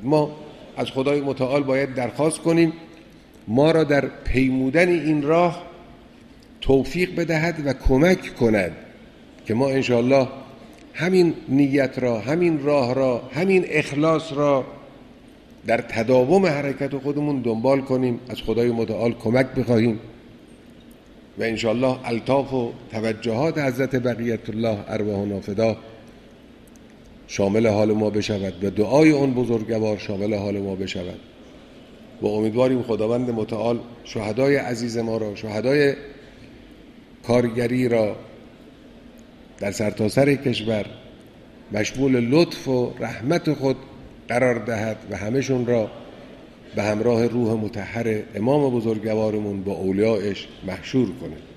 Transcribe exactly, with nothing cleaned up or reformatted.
ما از خدای متعال باید درخواست کنیم ما را در پیمودن این راه توفیق بدهد و کمک کند که ما انشاءالله همین نیت را، همین راه را، همین اخلاص را در تداوم حرکت خودمون دنبال کنیم، از خدای متعال کمک بخواهیم و انشاءالله الطاف و توجهات حضرت بقیت الله ارواحنا فدا شامل حال ما بشود و دعای اون بزرگوار شامل حال ما بشود و امیدواریم خداوند متعال شهدای عزیز ما را، شهدای کارگری را در سرتاسر کشور مشمول لطف و رحمت خود قرار دهد و همشون را به همراه روح مطهر امام بزرگوارمون با اولیاءش محشور کنه.